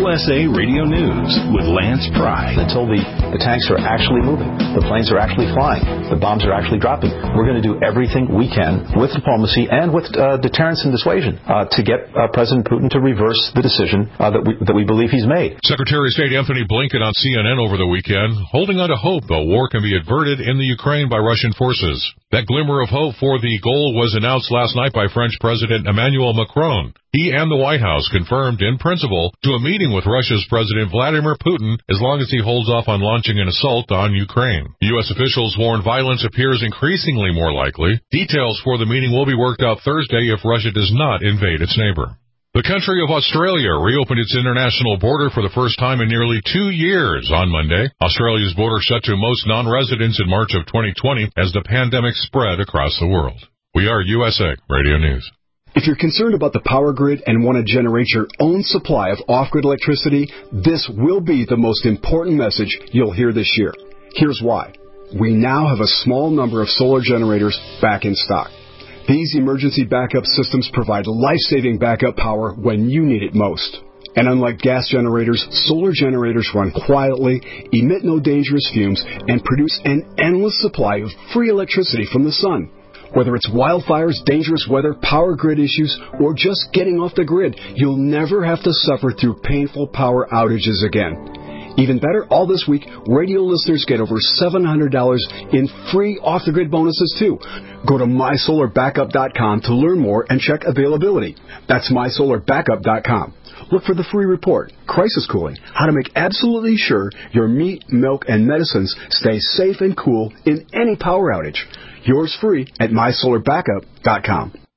USA Radio News with Lance Pry. Until the tanks are actually moving, the planes are actually flying, the bombs are actually dropping, we're going to do everything we can with diplomacy and with deterrence and dissuasion to get President Putin to reverse the decision that we believe he's made. Secretary of State Anthony Blinken on CNN over the weekend, holding on to hope the war can be averted in the Ukraine by Russian forces. That glimmer of hope for the goal was announced last night by French President Emmanuel Macron. He and the White House confirmed in principle to a meeting with Russia's President Vladimir Putin as long as he holds off on launching an assault on Ukraine. U.S. officials warn violence appears increasingly more likely. Details for the meeting will be worked out Thursday if Russia does not invade its neighbor. The country of Australia reopened its international border for the first time in nearly 2 years on Monday. Australia's border shut to most non-residents in March of 2020 as the pandemic spread across the world. We are USA Radio News. If you're concerned about the power grid and want to generate your own supply of off-grid electricity, this will be the most important message you'll hear this year. Here's why. We now have a small number of solar generators back in stock. These emergency backup systems provide life-saving backup power when you need it most. And unlike gas generators, solar generators run quietly, emit no dangerous fumes, and produce an endless supply of free electricity from the sun. Whether it's wildfires, dangerous weather, power grid issues, or just getting off the grid, you'll never have to suffer through painful power outages again. Even better, all this week, radio listeners get over $700 in free off-the-grid bonuses, too. Go to mysolarbackup.com to learn more and check availability. That's mysolarbackup.com. Look for the free report, Crisis Cooling, how to make absolutely sure your meat, milk, and medicines stay safe and cool in any power outage. Yours free at mysolarbackup.com.